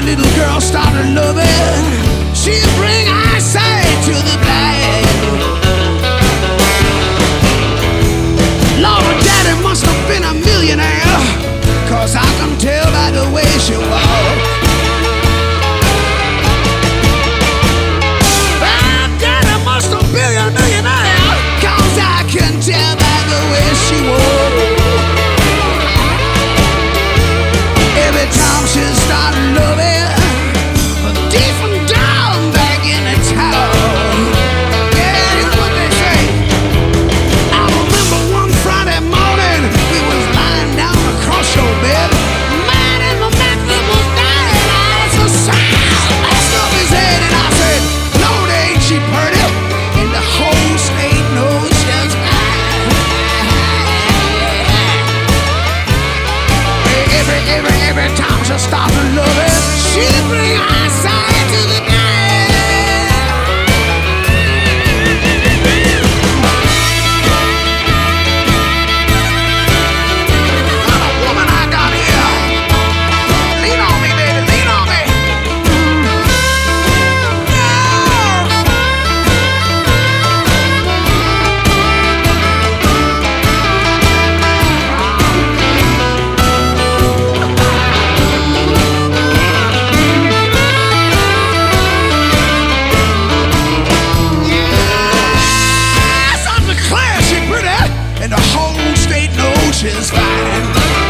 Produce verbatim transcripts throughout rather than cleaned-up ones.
little girl started loving. She'd bring eyesight to the blind. Lord, Daddy must have been a millionaire, 'cause I can tell by the way she walked. Oh, Daddy must have been a millionaire, 'cause I can tell by the way she walked. Every time she started loving, deep and down back in the town. Yeah, here's what they say. I remember one Friday morning, we was lying down across your bed. Man in the mattress was dying, eyes a sound. I stuck his head and I said, Lord, ain't she pretty? And the whole state knows she's fine. Every, every, every time she started loving, she'd bring eyesight to the blind. What a woman I got here. Lean on me, baby, lean on me. Yes, I declare she's pretty, and the whole state knows she's fine.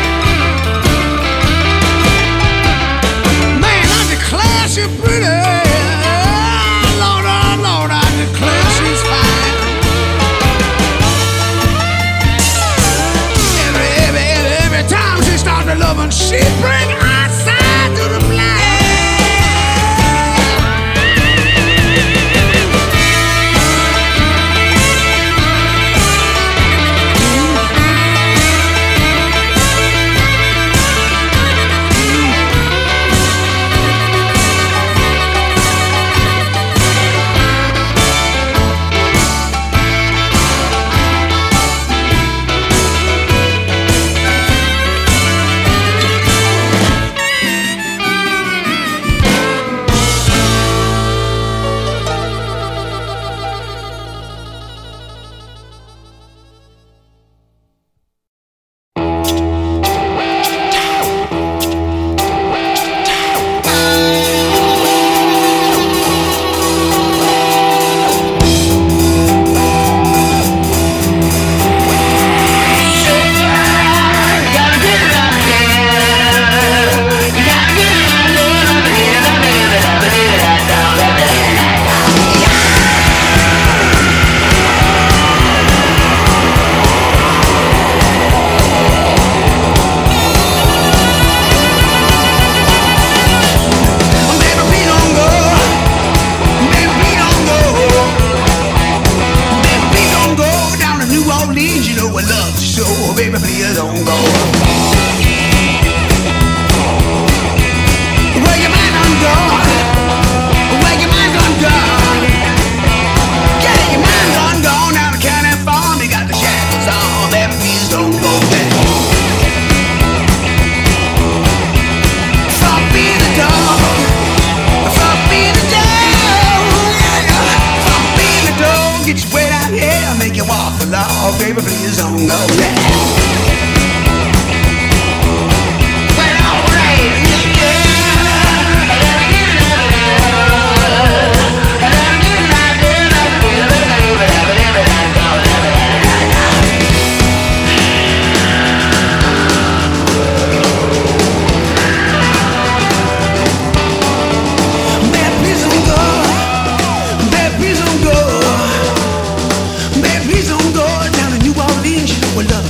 Man, I declare she's pretty. Lord, oh Lord, I declare she's fine. Every, every, every, every time she started loving, she bring eyesight to the blind. Please don't go down to New Orleans, you know what love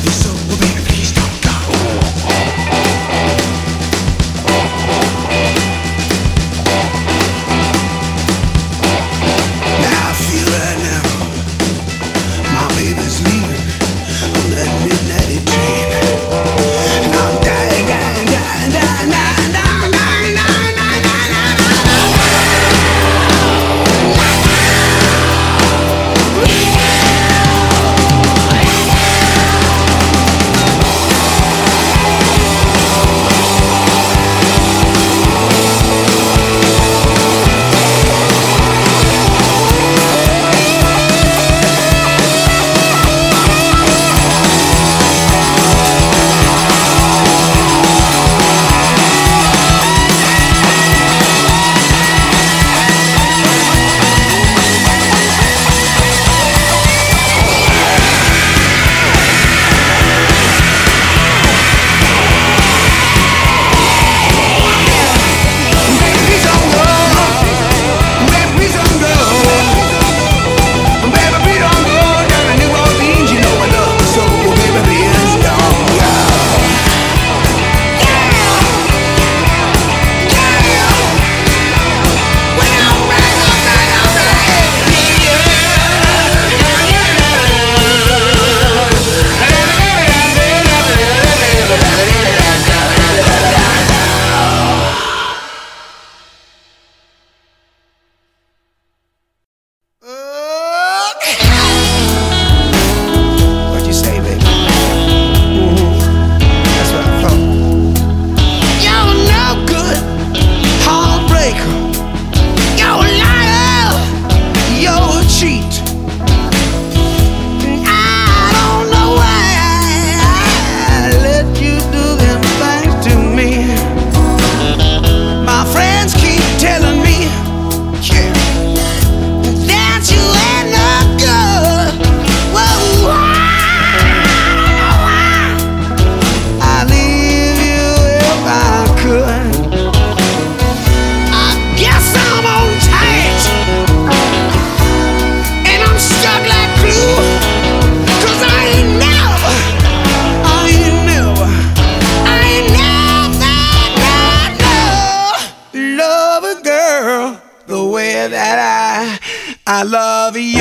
girl the way that I, I love you.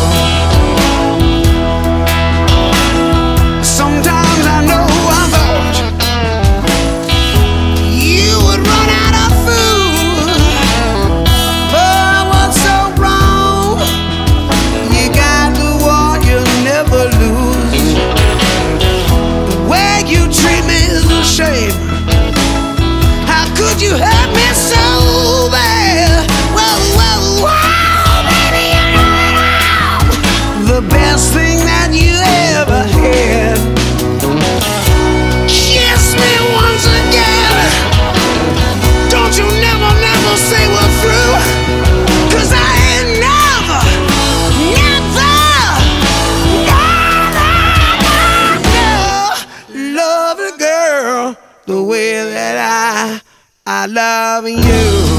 Sometimes I know I thought you would run out of food, but I was so wrong. You got the one you never lose. The way you treat me is a shame. How could you hurt me so bad? Whoa, whoa, whoa, baby, you know it all. The best thing that you ever had. Kiss me once again. Don't you never, never say we're through. Cause I ain't never, never, never, never love a girl the way that I, I love you.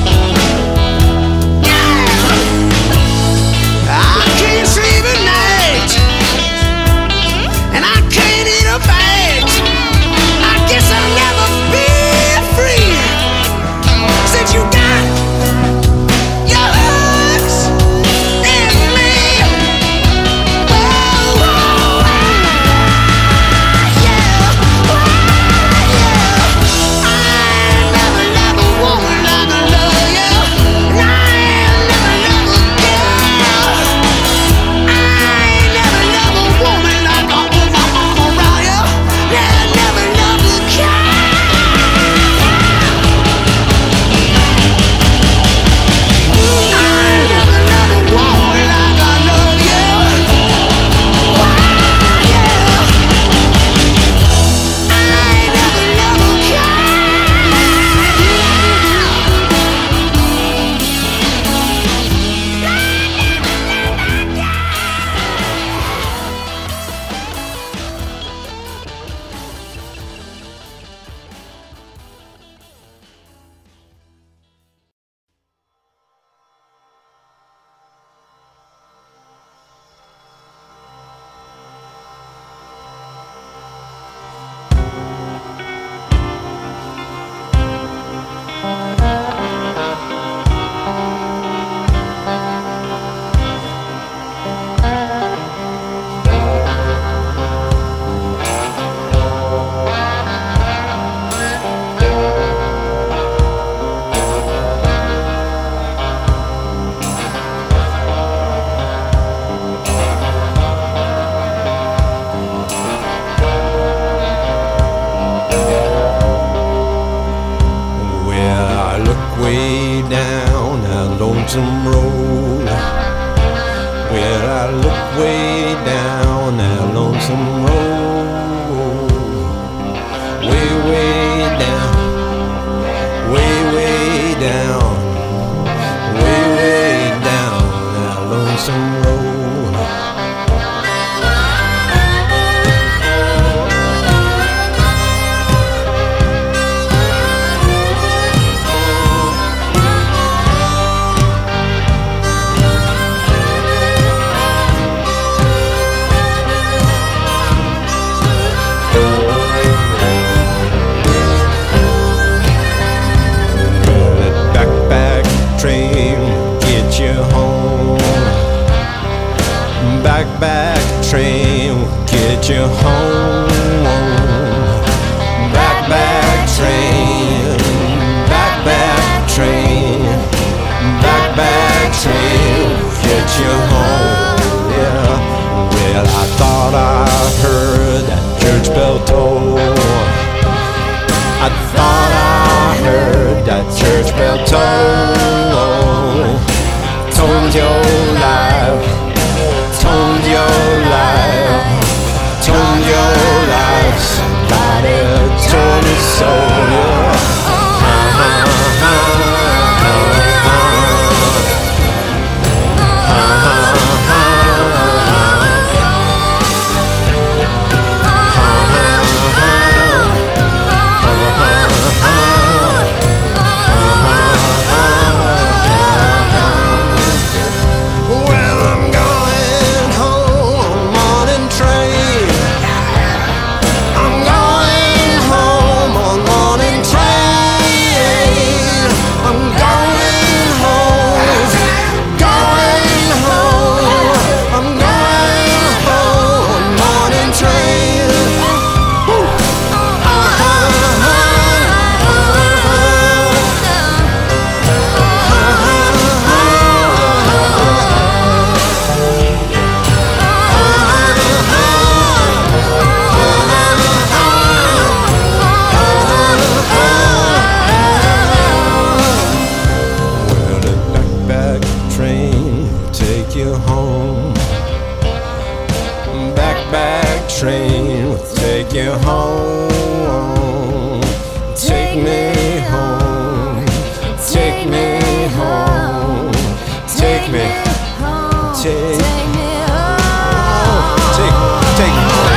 Lonesome road, where I look way down that lonesome road, way, way down, way, way down, way, way down that lonesome road. Back train will get you home. Back, back train, back, back train, back, back train will get you home. Yeah. Well, I thought I heard that church bell toll. I thought I heard that church bell toll. Told your life. Told your life, told your life, somebody told me so, yeah. Morning train will take you home. Take me home. Take me home. Take me. Take. Take. Take me home.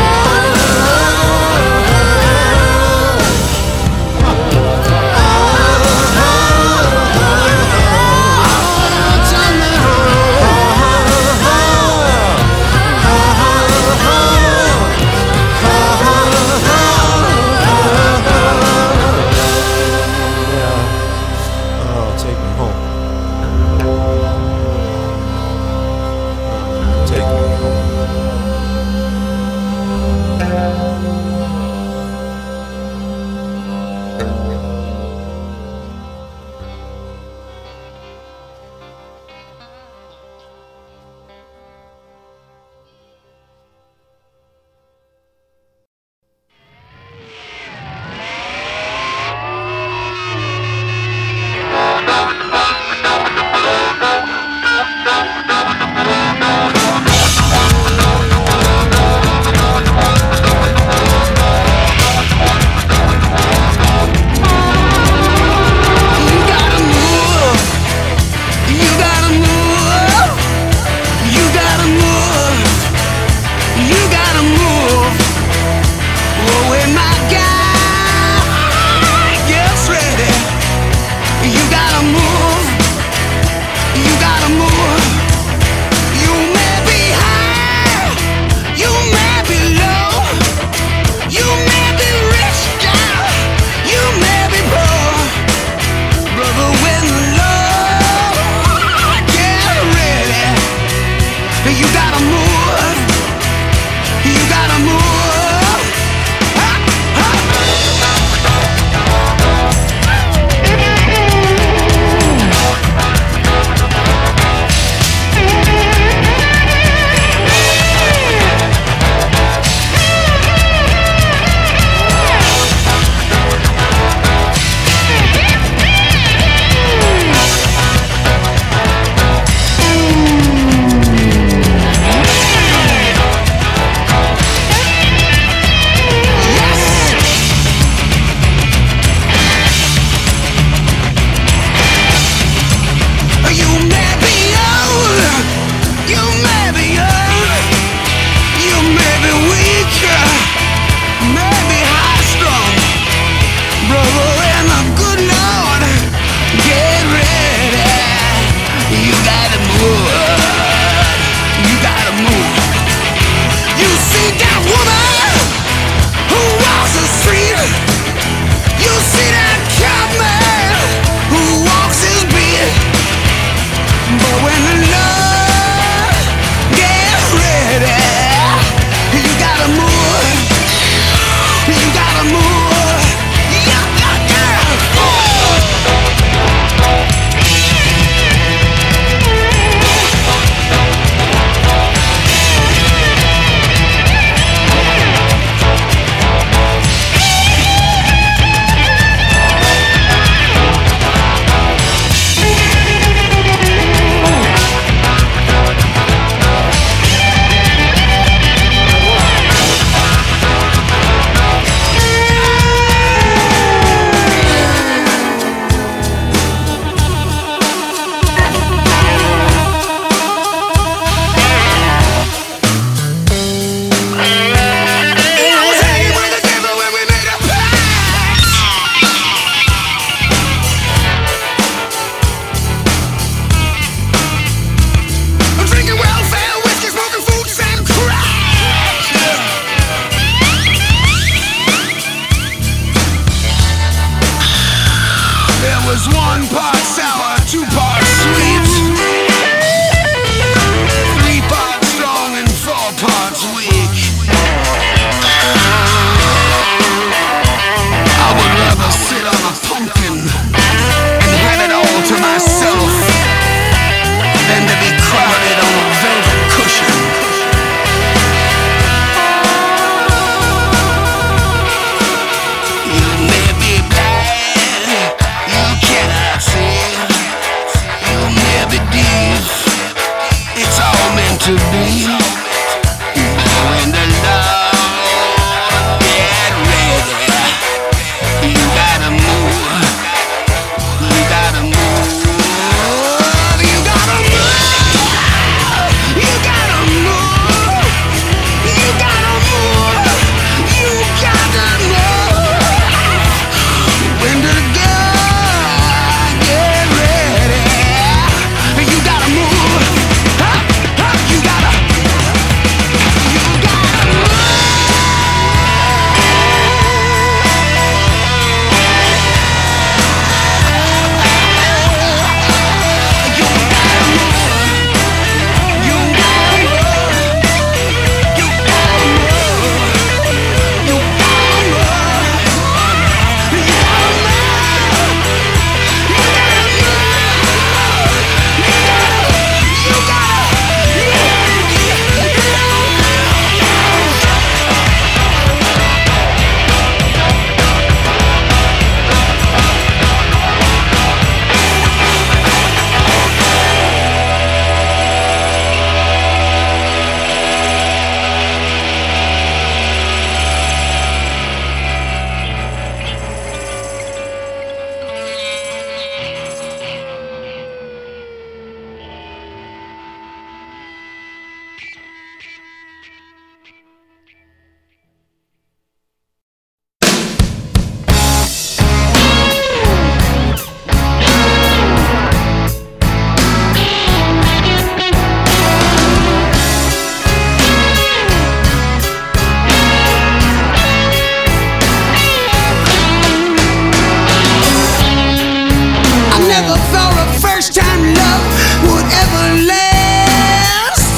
thought first time love would ever last.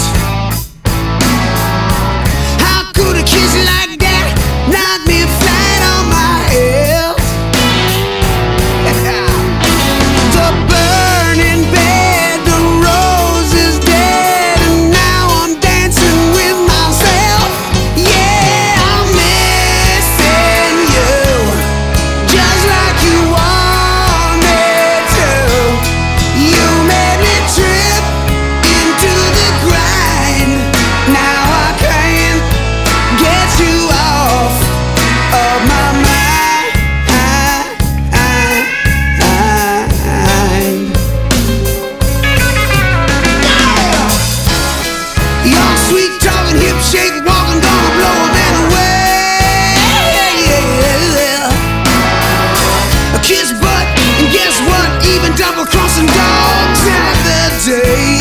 How could a kiss like that knock me flat on my head? The burning bed, the rose is dead, and now I'm dancing with myself. Yeah, I'm missing you, just like you wanted to. You made me trip into the grind. Now I can't get you off of my mind. Your sweet talking, hip shake, walking, gonna blow a man away. A kiss butt, and guess what? Even double crossing dogs have their day.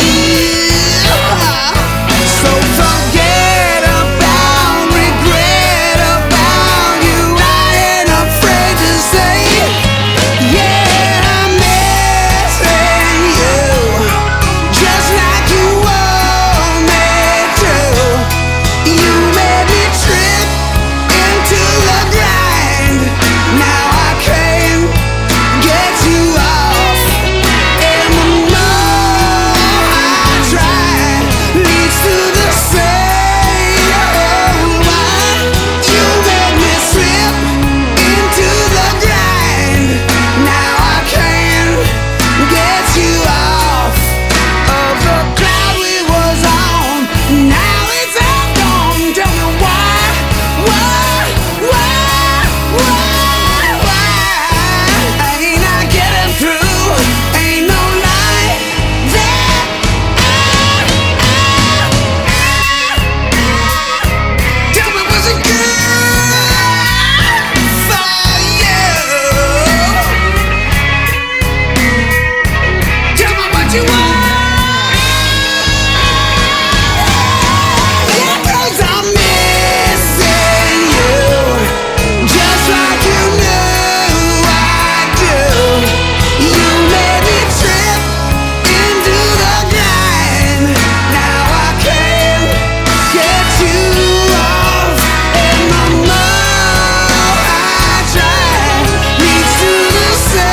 So forget about, regret about you. I ain't afraid to say, yeah, I'm missing you, just like you wanted to. You made me trip into the grind. Now I can't get you off, and the more I try leads to the same. You made me slip into the grind. Now I can't get you off of the cloud we was on. Now it's all gone. Tell me why, why, why, why, why ain't I getting through? Ain't no light that I, tell me, was it good for you? Tell me what you want. Yeah, 'cause I'm missing you, just like you knew I do. You made me trip into the grind. Now I can't get you off, and the more I try leads to the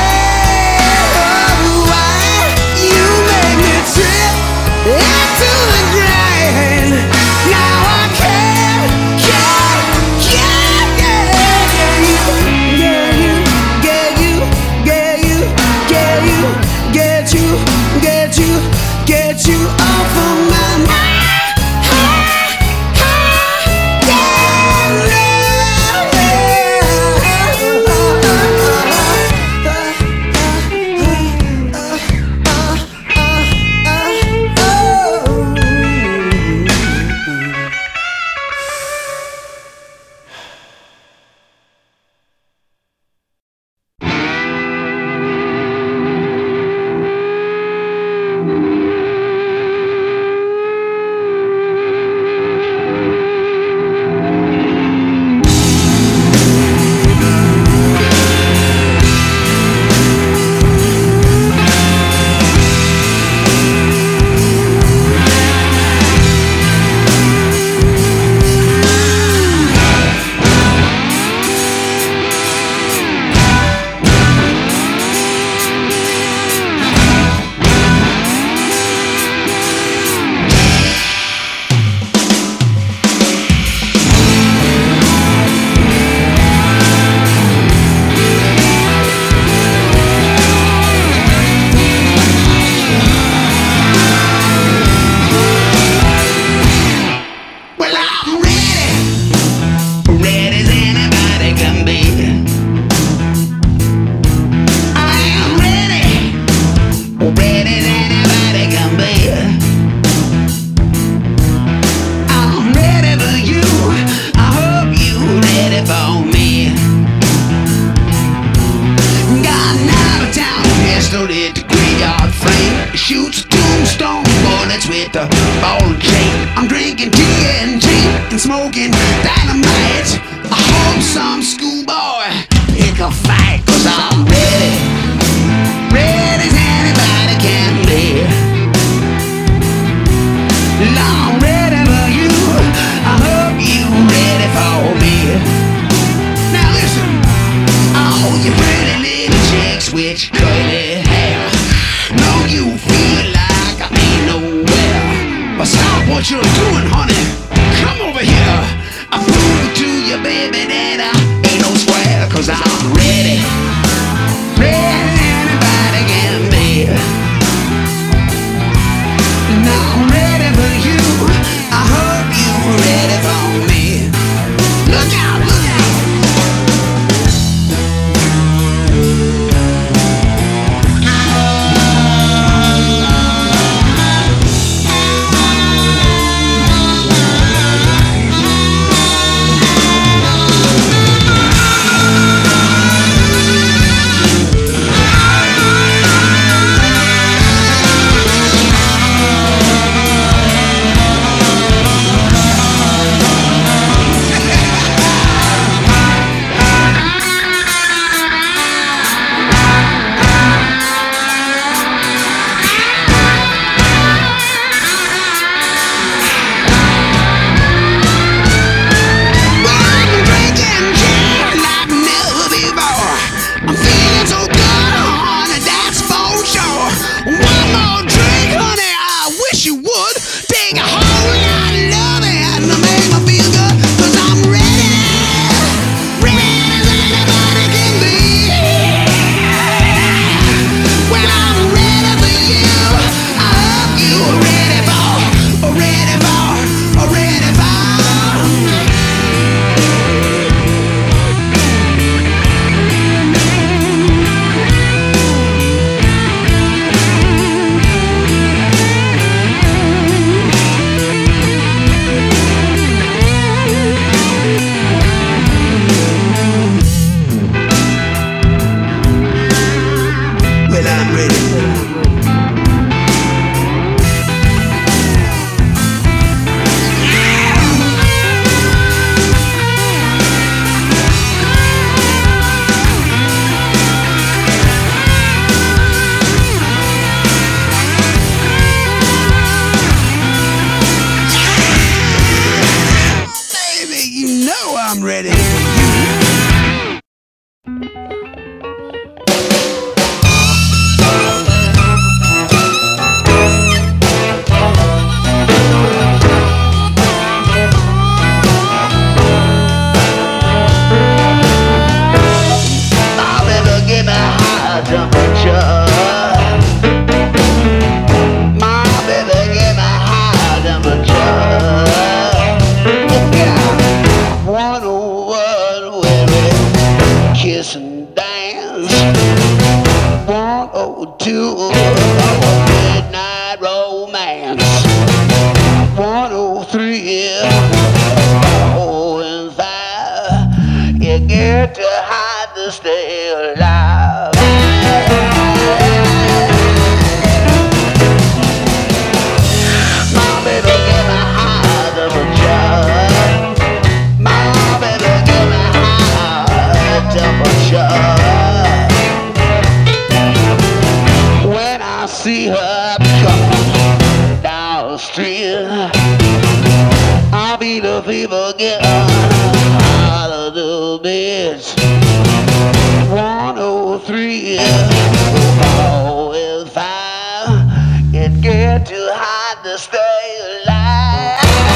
same. You made me trip into the grind. Now I can't get, get, get you, get you, get you, get you, get you, get you, get you, get you off of my mind. Well, I'm ready, ready as anybody can be. I am ready, ready as anybody can be. I'm ready for you, I hope you ready for me. Got an out of town pistol at the graveyard frame. Shoots tombstone bullets with a ball and chain. I'm drinking T N T and smoking dynamite. I hope some schoolboy pick a fight, 'cause I'm ready, ready as anybody good for a midnight romance. one oh three, oh and five. You get to hide to stay alive. My baby get me high to the job. My baby get me high temperature. When I see her coming down the street, I'll be the fever getting out of the beds. one oh three, four and five, it get too hot to stay alive.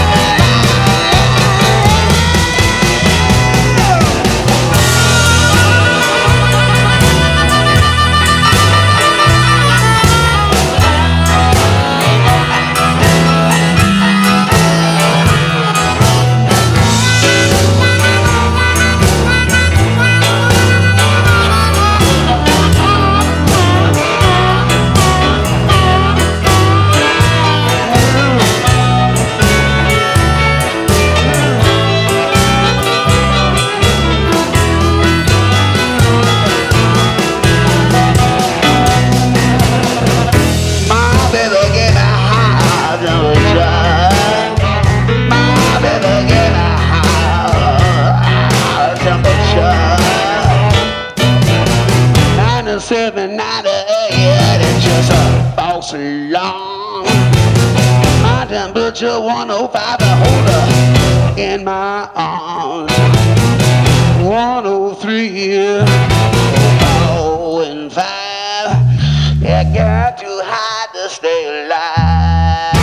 Seven ninety-eight, it's just a false alarm. My temperature one oh five, I hold her in my arms. one oh three, four and five, it got too hot to stay alive.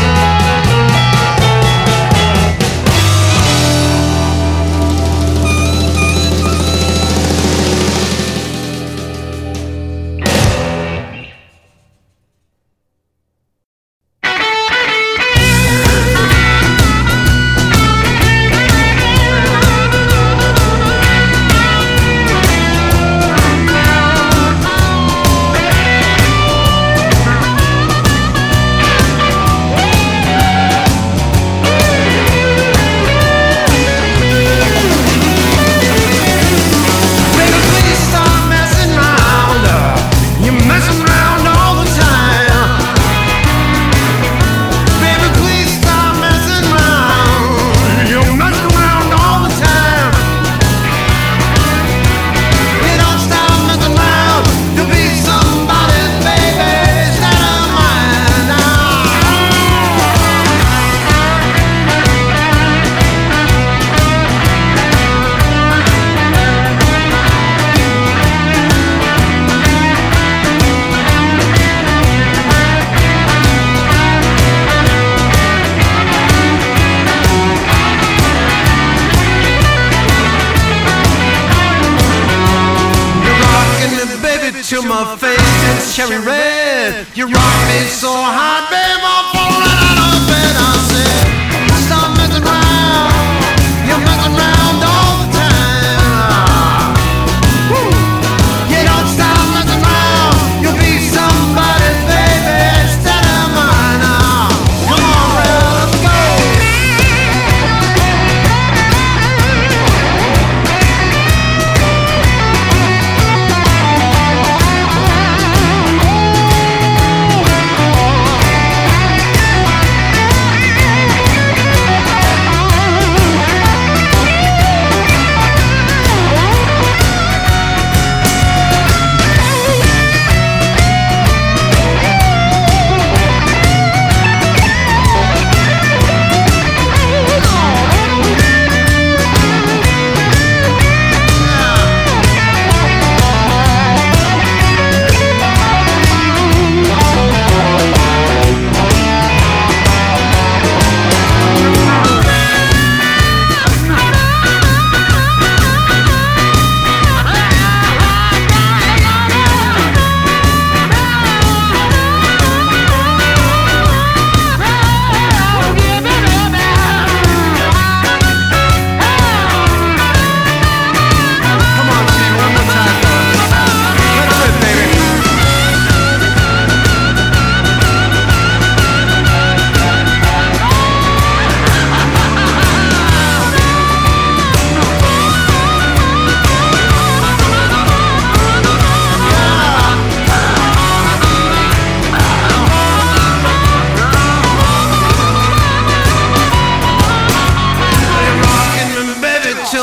To my face, it's cherry red. You rock me so hot, babe, I'm falling out of bed. I said, stop messing around. You're messing around all the time. Woo. You don't stop messing around. You'll be somebody's baby instead of mine. Now, come on, Red, let's go.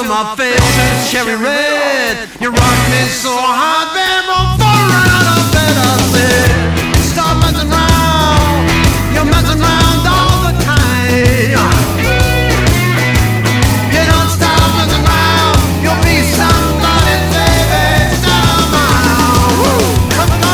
my face is cherry red. You rock me so hard, babe, I'm falling right out of bed. I said, stop messing around. You're messing around all the time. You don't stop messing around. You'll be somebody's baby. Stop around. Woo, come on.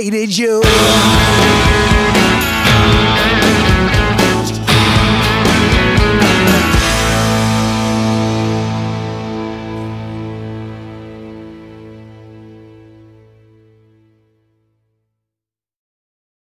hated you.